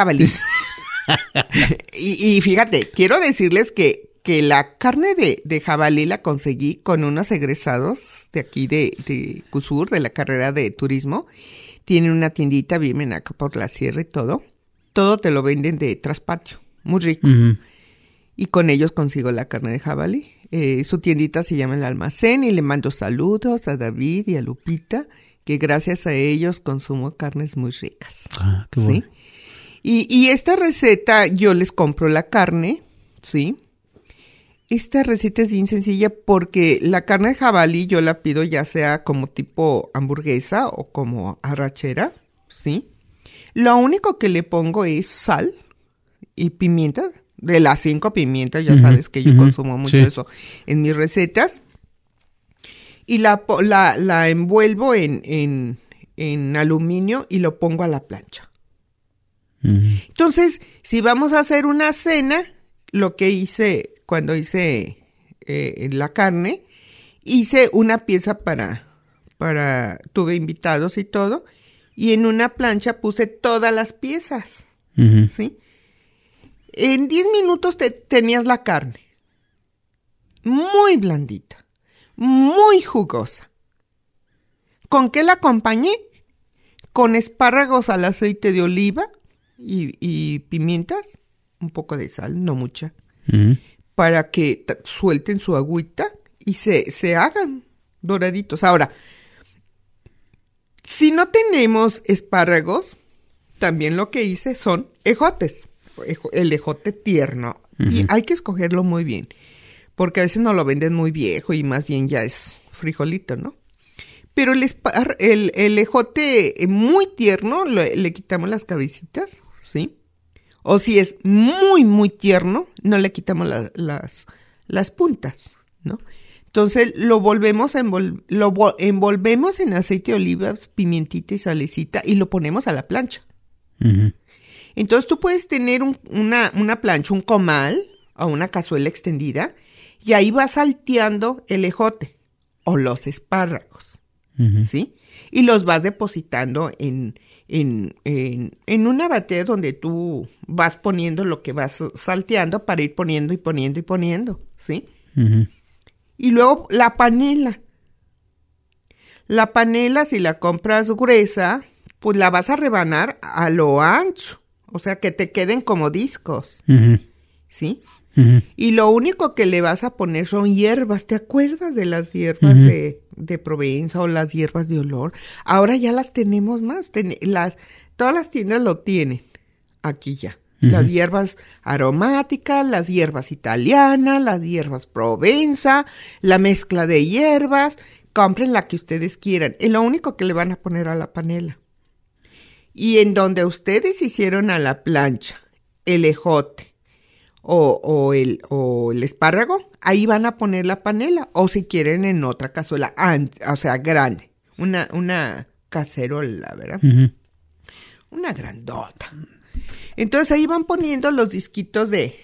y fíjate, quiero decirles que la carne de jabalí la conseguí con unos egresados de aquí de CUSUR, de la carrera de turismo. Tienen una tiendita, viven acá por la sierra y todo. Todo te lo venden de traspatio, muy rico. Uh-huh. Y con ellos consigo la carne de jabalí. Su tiendita se llama El Almacén y le mando saludos a David y a Lupita, que gracias a ellos consumo carnes muy ricas. Ah, qué bueno. ¿Sí? Y esta receta, yo les compro la carne, ¿sí? Esta receta es bien sencilla porque la carne de jabalí yo la pido ya sea como tipo hamburguesa o como arrachera, ¿sí? Lo único que le pongo es sal y pimienta. De las 5 pimientas, ya sabes que yo consumo mucho eso en mis recetas. y la envuelvo en aluminio y lo pongo a la plancha. Entonces, si vamos a hacer una cena, lo que hice cuando hice la carne, hice una pieza tuve invitados y todo, y en una plancha puse todas las piezas, ¿sí? En 10 minutos tenías la carne, muy blandita, muy jugosa. ¿Con qué la acompañé? Con espárragos al aceite de oliva y pimientas, un poco de sal, no mucha, para que suelten su agüita y se hagan doraditos. Ahora, si no tenemos espárragos, también lo que hice son ejotes, el ejote tierno, y hay que escogerlo muy bien, porque a veces no lo venden muy viejo y más bien ya es frijolito, ¿no? Pero el ejote muy tierno, le quitamos las cabecitas, ¿sí? O si es muy, muy tierno, no le quitamos las puntas, ¿no? Entonces lo envolvemos en aceite de oliva, pimientita y salecita y lo ponemos a la plancha. Entonces tú puedes tener una plancha, un comal o una cazuela extendida y ahí vas salteando el ejote o los espárragos, ¿sí? Y los vas depositando en una batea donde tú vas poniendo lo que vas salteando para ir poniendo y poniendo y poniendo, ¿sí? Y luego la panela. La panela, si la compras gruesa, pues la vas a rebanar a lo ancho. O sea, que te queden como discos, ¿sí? Y lo único que le vas a poner son hierbas. ¿Te acuerdas de las hierbas de Provenza o las hierbas de olor? Ahora ya las tenemos más. Todas las tiendas lo tienen aquí ya. Las hierbas aromáticas, las hierbas italianas, las hierbas Provenza, la mezcla de hierbas. Compren la que ustedes quieran. Es lo único que le van a poner a la panela. Y en donde ustedes hicieron a la plancha el ejote o el espárrago, ahí van a poner la panela. O si quieren en otra cazuela, o sea, grande. Una cacerola, ¿verdad? Una grandota. Entonces ahí van poniendo los disquitos de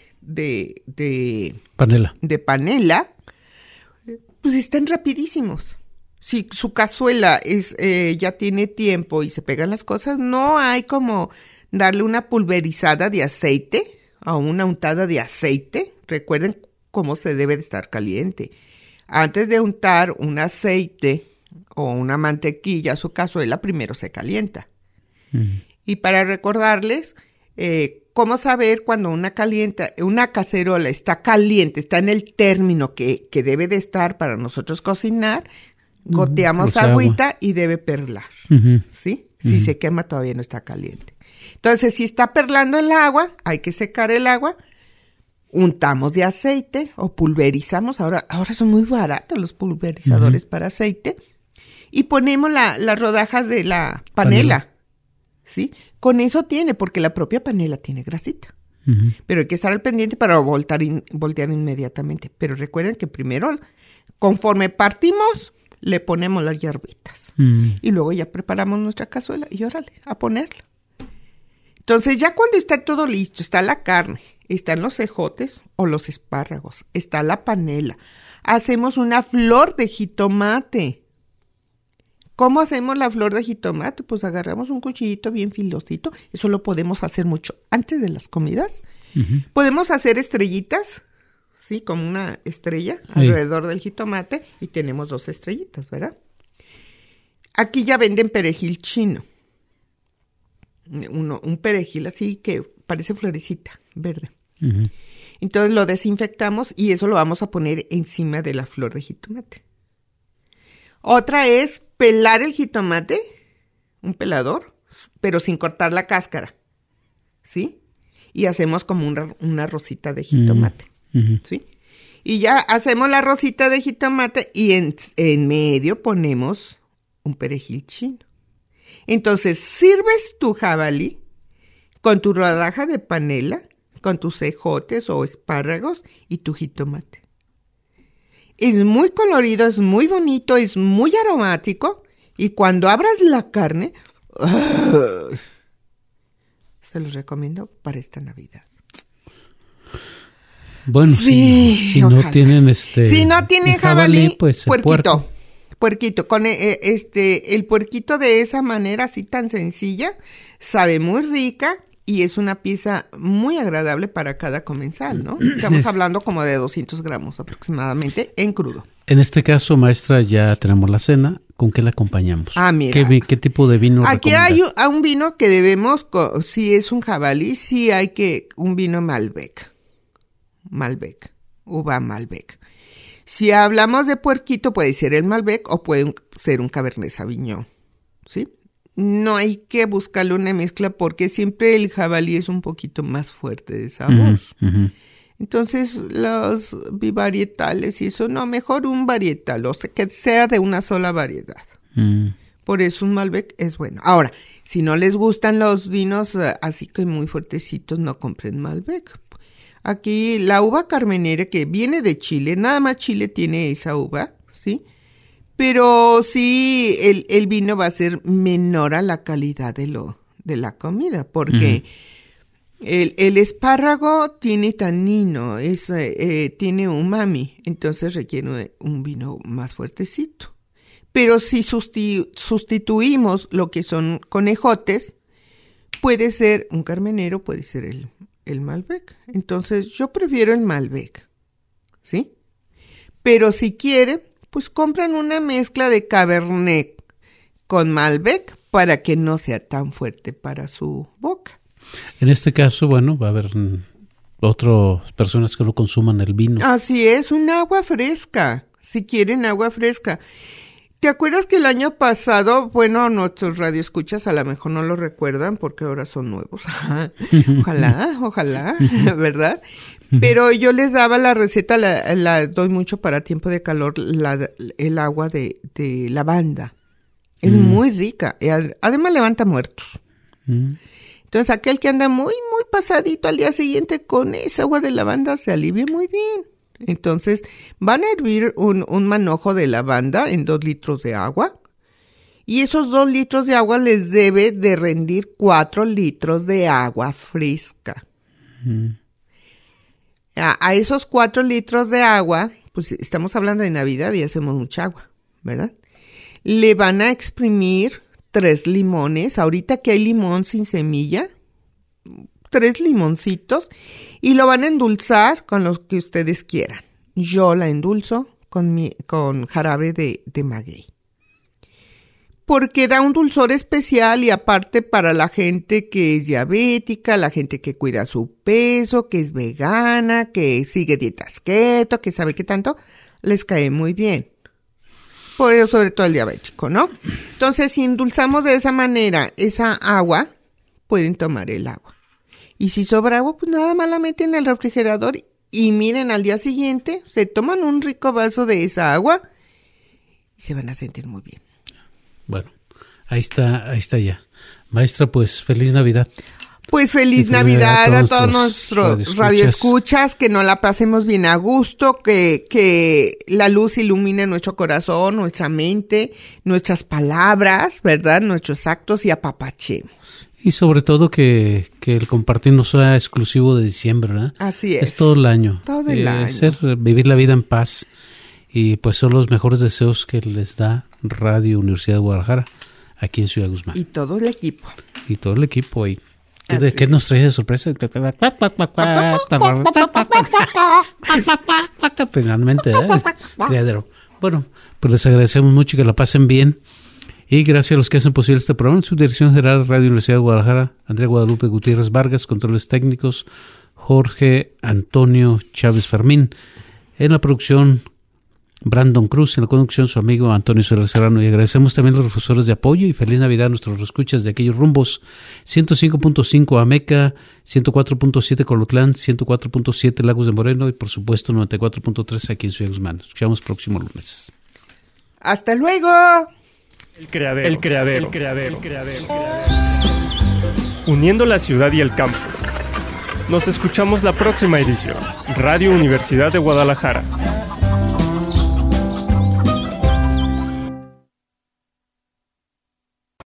panela. De panela. Pues están rapidísimos. Si su cazuela ya tiene tiempo y se pegan las cosas, no hay como darle una pulverizada de aceite o una untada de aceite. Recuerden cómo se debe de estar caliente. Antes de untar un aceite o una mantequilla a su cazuela, primero se calienta. Y para recordarles cómo saber cuando una cacerola está caliente, está en el término que debe de estar para nosotros cocinar, goteamos agüita y debe perlar, ¿sí? Si se quema todavía no está caliente. Entonces, si está perlando el agua, hay que secar el agua, untamos de aceite o pulverizamos, ahora son muy baratos los pulverizadores para aceite, y ponemos las rodajas de la panela, ¿sí? Con eso porque la propia panela tiene grasita. Pero hay que estar al pendiente para voltear inmediatamente. Pero recuerden que primero, conforme partimos, le ponemos las hierbitas. Y luego ya preparamos nuestra cazuela y órale, a ponerla. Entonces ya cuando está todo listo, está la carne, están los ejotes o los espárragos, está la panela. Hacemos una flor de jitomate. ¿Cómo hacemos la flor de jitomate? Pues agarramos un cuchillito bien filosito. Eso lo podemos hacer mucho antes de las comidas. Podemos hacer estrellitas, ¿sí? Como una estrella alrededor del jitomate y tenemos 2 estrellitas, ¿verdad? Aquí ya venden perejil chino. Un perejil así que parece florecita, verde. Entonces lo desinfectamos y eso lo vamos a poner encima de la flor de jitomate. Otra es pelar el jitomate, un pelador, pero sin cortar la cáscara, ¿sí? Y hacemos como una rosita de jitomate, ¿sí? Y ya hacemos la rosita de jitomate y en medio ponemos un perejil chino. Entonces, sirves tu jabalí con tu rodaja de panela, con tus ejotes o espárragos y tu jitomate. Es muy colorido, es muy bonito, es muy aromático. Y cuando abras la carne, se los recomiendo para esta Navidad. Bueno, sí, si no tienen si no tienen jabalí, pues puerquito. Con el puerquito de esa manera así tan sencilla, sabe muy rica y es una pieza muy agradable para cada comensal, ¿no? Estamos hablando como de 200 gramos aproximadamente en crudo. En este caso, maestra, ya tenemos la cena. ¿Con qué la acompañamos? Mira. ¿Qué tipo de vino Aquí recomienda? hay un vino que debemos, si es un jabalí, sí hay un vino Malbec, uva Malbec. Si hablamos de puerquito, puede ser el Malbec o puede ser un Cabernet Sauvignon, ¿sí? No hay que buscarle una mezcla porque siempre el jabalí es un poquito más fuerte de sabor. Uh-huh. Entonces, los bivarietales y eso, no, mejor un varietal, o sea, que sea de una sola variedad. Por eso un Malbec es bueno. Ahora, si no les gustan los vinos así que muy fuertecitos, no compren Malbec. Aquí la uva carmenera que viene de Chile, nada más Chile tiene esa uva, ¿sí? Pero sí, el vino va a ser menor a la calidad de la comida, porque el espárrago tiene tanino, tiene umami, entonces requiere un vino más fuertecito. Pero si sustituimos lo que son conejotes, puede ser un carmenero, puede ser el Malbec. Entonces yo prefiero el Malbec, ¿sí? Pero si quieren, pues compran una mezcla de Cabernet con Malbec para que no sea tan fuerte para su boca. En este caso, bueno, va a haber otras personas que no consuman el vino. Así es, un agua fresca, si quieren agua fresca. ¿Te acuerdas que el año pasado, bueno, nuestros radioescuchas a lo mejor no lo recuerdan porque ahora son nuevos? Ojalá, ¿verdad? Pero yo les daba la receta, la doy mucho para tiempo de calor, el agua de lavanda. Es muy rica, y además levanta muertos. Entonces aquel que anda muy, muy pasadito al día siguiente con esa agua de lavanda se alivia muy bien. Entonces van a hervir un manojo de lavanda en 2 litros de agua y esos 2 litros de agua les debe de rendir 4 litros de agua fresca. A esos 4 litros de agua, pues estamos hablando de Navidad y hacemos mucha agua, ¿verdad? Le van a exprimir 3 limones, ahorita que hay limón sin semilla, 3 limoncitos y lo van a endulzar con los que ustedes quieran. Yo la endulzo con jarabe de maguey. Porque da un dulzor especial y aparte para la gente que es diabética, la gente que cuida su peso, que es vegana, que sigue dietas keto, que sabe qué tanto, les cae muy bien. Por eso sobre todo el diabético, ¿no? Entonces si endulzamos de esa manera esa agua, pueden tomar el agua. Y si sobra agua, pues nada más la meten en el refrigerador y miren, al día siguiente se toman un rico vaso de esa agua y se van a sentir muy bien. Bueno, ahí está ya. Maestra, pues feliz Navidad. Pues feliz Navidad a todos nuestros radioescuchas, que nos la pasemos bien a gusto, que la luz ilumine nuestro corazón, nuestra mente, nuestras palabras, ¿verdad? Nuestros actos y apapachemos. Y sobre todo que el compartir no sea exclusivo de diciembre, ¿verdad? Así es. Es todo el año. Todo el año. Vivir la vida en paz. Y pues son los mejores deseos que les da Radio Universidad de Guadalajara, aquí en Ciudad Guzmán. Y todo el equipo. Y ¿qué nos trae de sorpresa? Finalmente, criadero. Bueno, pues les agradecemos mucho y que la pasen bien. Y gracias a los que hacen posible este programa. En su dirección general, Radio Universidad de Guadalajara, Andrea Guadalupe Gutiérrez Vargas, controles técnicos, Jorge Antonio Chávez Fermín. En la producción, Brandon Cruz, en la conducción su amigo Antonio Soler Serrano, y agradecemos también a los profesores de apoyo y feliz Navidad a nuestros escuchas de aquellos rumbos: 105.5 Ameca, 104.7 Colotlán, 104.7 Lagos de Moreno y por supuesto 94.3 aquí en Ciudad Guzmán. Nos escuchamos próximo lunes. ¡Hasta luego! El creadero. Uniendo la ciudad y el campo. Nos escuchamos la próxima edición. Radio Universidad de Guadalajara.